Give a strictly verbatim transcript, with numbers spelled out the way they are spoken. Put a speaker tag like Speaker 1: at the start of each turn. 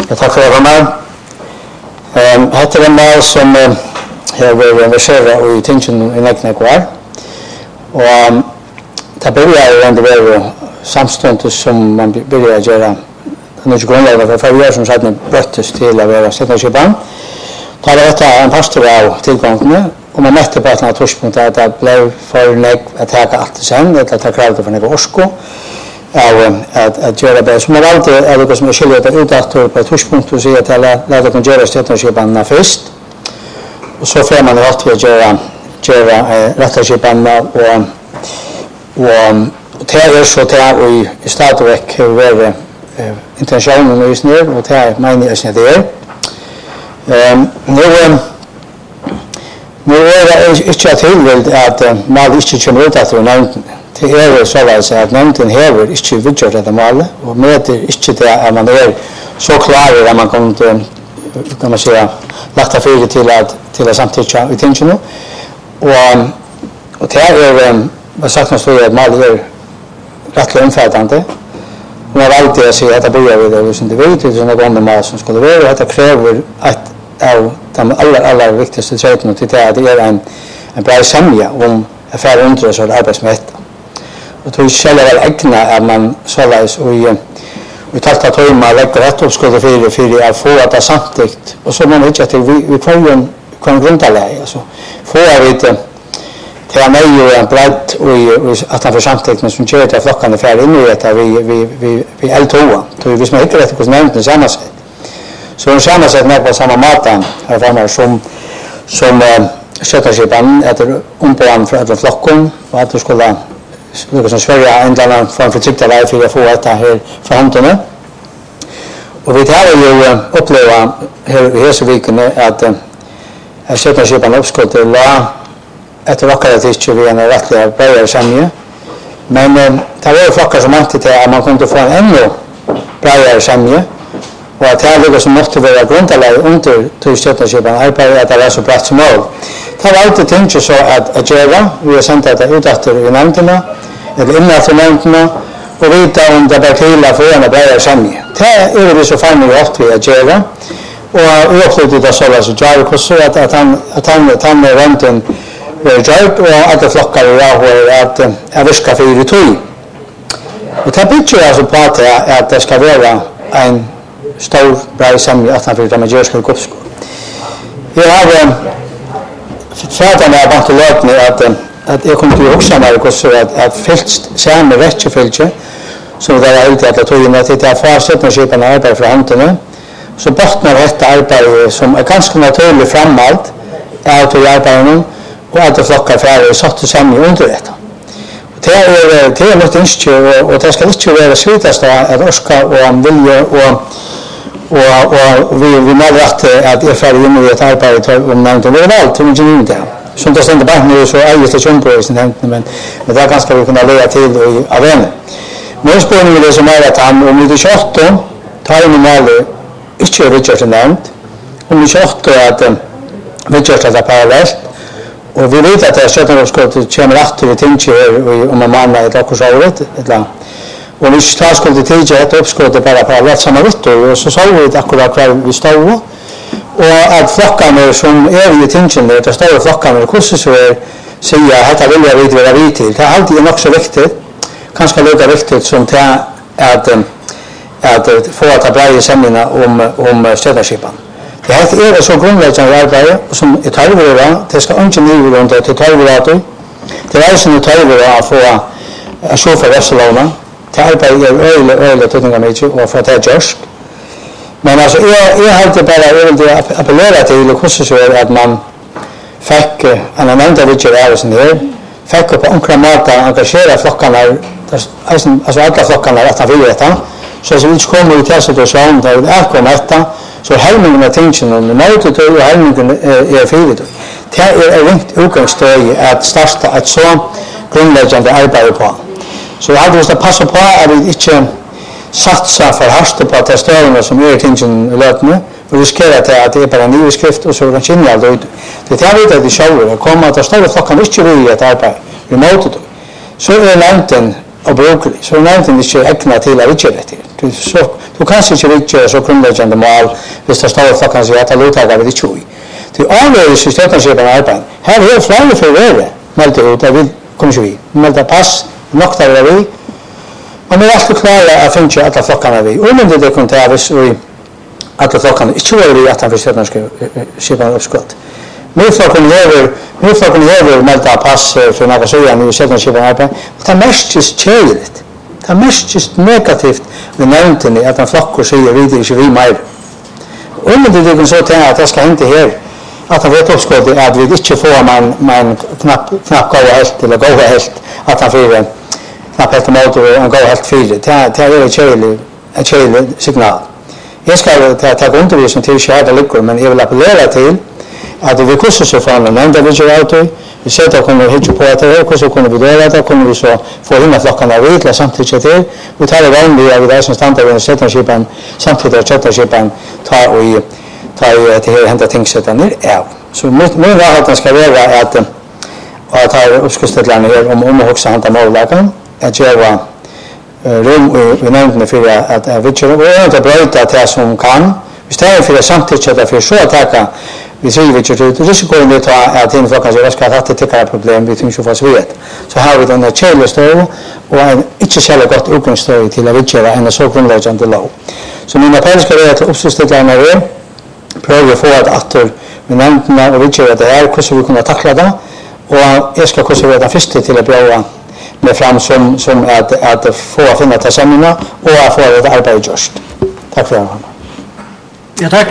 Speaker 1: Ja, tack för det, Roman. Um, Hette er en mal som uh, har vært verseret i tingene i nekkene kvar. Og um, det begynner jo enn det være samståndet som man begynner å gjøre. Det er ikke grunnlaget for flere år som satt med brøttes til å være setningskipan. Da er dette en pastor av tilgangene, og man møtte på et eller annet torspunkt at det ble for nek å ta alt det sen, eller ta kravet for nek orsko. Av at at göra det som är alltid är det som är skiljer det ut att på ett torspunkt och säga till att lägga kan göra stettonskipanna först och så får man rätt att göra göra rätta skipanna och och det är så där och i startveck över intentionen och just nu och det är min är det är ehm nu nu är det inte att helt att man inte kommer ut att nämna det er så at nemnden hever ikke vidgjort dette målet, og møter ikke det at man er så klar at man kan, kan man säga, lagt av fyrir til at, til at samtidig i tingene. Og, og det er, hva sagt man står at målet er rettelig omfattende. Man har alltid å si at dette bor vi det, hvis det vet, det er sånne gående mål som skal være, og dette krever at av de aller, aller viktigste trettene til det at det er en, en bra samja om affære undre og arbeidsmøte. Og tog selv er egnet at man såleis og vi talte at høyma legger rett oppskuddet fyrir fyrir å få at det samtidigt og så må man ikke til vi kvarjon kvarjon grundaleg altså få av vi til at meg jo en bredd og at han får samtidigt men som gjør til flokkene færre inn i dette vi, vi, vi, vi eltoa tog hvis man ikke vet hvordan nevnten samansett så hun samansett meg på samme maten her fremme som som støttarskipan etter ombåan fra etter flokken og at du skulle det som Sverige en eller annan form för tryckta vei för att få detta här för hantene. Och vi har ju uppleva här i Heseviken att att Stjärnskipan uppskott till la ett vackert tidsche vi en rättliga börjar samje. Men det var flockar som alltid till att man kunde få en ännu börjar samje. Och att det ligger som måste vara grundläggande under till Stjärnskipan arbetar att det var så bra som möjligt. Det var alltid tänkt så att att göra vi har sänt det ut efter i nämnderna eller innan för nämnderna och vita om det blir till att få en bra samje. Det är det så fan vi ofta att göra och vi upplever det så att jag så att att han att han att han renten jag och att det flockar jag och att jag viska för det tog. Och det betyder alltså på att att det ska vara en stor bra samje att han för det majorska kopsko. Jag har Fætan er vant til løtene at, at jeg kom til å huske meg også at, at fylst samme rettjefylse som det er ute i alle togene til at fra støtningsskipene arbeid fra hantene så bortner dette arbeidet som er ganske naturlig fremmalt av tog arbeidene og at det flokker færre satt sammen under dette. Det er, det er litt innskje og, og det skal ikke være svitast at orska og vilje og og og vi vi melder at at er ferdig inn i et arbeid om nevnte det var alt som ikke det. Som det stender bak nå så er det ikke på sin nevnte men men det er ganske vi kunne lære til i arena. Men spørsmålet er som er at han om det tjueåtte tar inn normale ikke Richard nevnt. Om det tjueåtte at Richard er parallelt og vi vet at det er sjøttenårskottet kommer etter i tingene om en mann et akkurat eller og vi tar skulle til at oppskottet bare parallelt sammen vitt og så sa vi akkurat hva vi stod og at flokkene som er i tingene det store flokkene hvordan så er sier at dette vil jeg vite være vidt til det er alltid nok så viktig kanskje like viktig som til at at få at det breie semlene om, om støttarskipan det er så grunnleggende arbeid som er tarvere det skal ikke nivå rundt til tarvere det er som er tarvere å få en så for Vesselåna det arbeidet er øyelig, øyelig tøtninger mye, og for det er gjørsk. Men altså, jeg, jeg hadde bare, jeg ville appellere til hvordan så er at man fikk, en annen av vidtjer av sin her, fikk på omkring måte engasjere flokkene, altså alle flokkene rett og vilje etter, så hvis vi ikke kommer i til situasjonen, da vi er kommet etter, så er helmingen av tingene, og måte til og helmingen er fire til. Det er ringt utgangsstøy at starte et så grunnleggende arbeid på. Så jeg hadde lyst til å passe på at vi ikke satser for hardt på de størrene som er i tingene i løtene, og riskerer til at det er bare en nyskrift, og så kan kjenne alt ut. Det er det at de sjøver, å komme at de større flokkene ikke vil i et arbeid, vi måter det. Så er nevnten og brukelig, så nevnten ikke egnet til å vidgjøre det. Du, så, du kan ikke vidgjøre så grunnleggende mål hvis det står for kanskje at lovtaker vil ikke ui. Du avgjøres i støttenskipene arbeid. Her er flere for å være meldt ut, jeg vil komme ikke vi. Meldt pass, nok der er vi. Og vi er alltid klare å finne alle flokkene vi. Umyndig det kunne ta hvis vi alle flokkene ikke var vi at han for støttenskipene oppskott. Midtflokken hever, midtflokken hever meldt pass for noen søgene i støttenskipene arbeid. Og det er mest kjeiligt. Det er mest negativt ved nevntene at en flokker sier vi det ikke vi mer. Umyndig det kunne så tenke at det skal hente her at han vet oppskott at vi ikke får man, man knapp, knapp gode helt eller gode helt at han får knapp helt måte og en gode helt fire. Det er et kjeilig, et kjeilig signal. Jeg skal ta, ta undervisning til ikke her det ligger, men jeg vil appellere til at vi kurser så fra en nevnte vi ikke alltid. Vi ser at kunne hitje på at det er, hvordan kunne vi gjøre det, kunne vi så få hinne flokkene av videre samtidig til. Vi tar det vanlig av det som stand av støttenskipen, samtidig av støttenskipen tar og i ta i til her hente tingsettene av. Så min valghalten skal være at at her oppskudstidlerne her om om å hokse hente mållagen, at gjøre rom i nevntene for at jeg vet ikke, og jeg har brøyta til det som kan. Hvis det er for samtidig for så å takke, vi sier vi ikke til risikoen vi tar at henne flokken sier, hva skal ha hatt et problem, vi tror ikke for sviet. Så har vi denne kjæle støv, og en ikke kjæle godt utgangsstøv til å vidgjøre en så grunnleggende lov. Så min appell skal være til oppskudstidlerne her, prøver å få et atter med nevntene og vidgjøre det her, hvordan vi kunne takle det, og jeg skal hvordan være den første til å prøve med frem som, som at, at få å finne til sammenheng og å få et arbeid gjørst. Takk for det.
Speaker 2: Ja, takk.